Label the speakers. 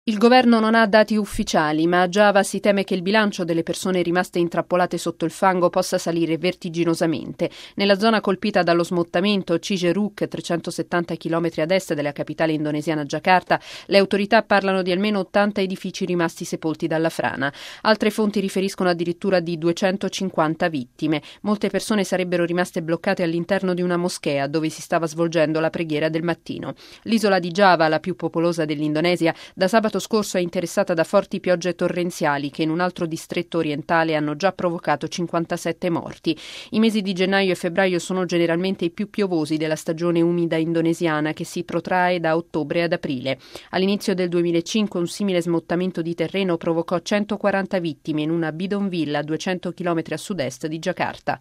Speaker 1: Il governo non ha dati ufficiali, ma a Giava si teme che il bilancio delle persone rimaste intrappolate sotto il fango possa salire vertiginosamente. Nella zona colpita dallo smottamento Cijeruk, 370 km ad est della capitale indonesiana Giacarta, le autorità parlano di almeno 80 edifici rimasti sepolti dalla frana. Altre fonti riferiscono addirittura di 250 vittime. Molte persone sarebbero rimaste bloccate all'interno di una moschea dove si stava svolgendo la preghiera del mattino. L'isola di Giava, la più popolosa dell'Indonesia, da sabato scorso è interessata da forti piogge torrenziali che in un altro distretto orientale hanno già provocato 57 morti. I mesi di gennaio e febbraio sono generalmente i più piovosi della stagione umida indonesiana, che si protrae da ottobre ad aprile. All'inizio del 2005 un simile smottamento di terreno provocò 140 vittime in una bidonville a 200 km a sud-est di Giacarta.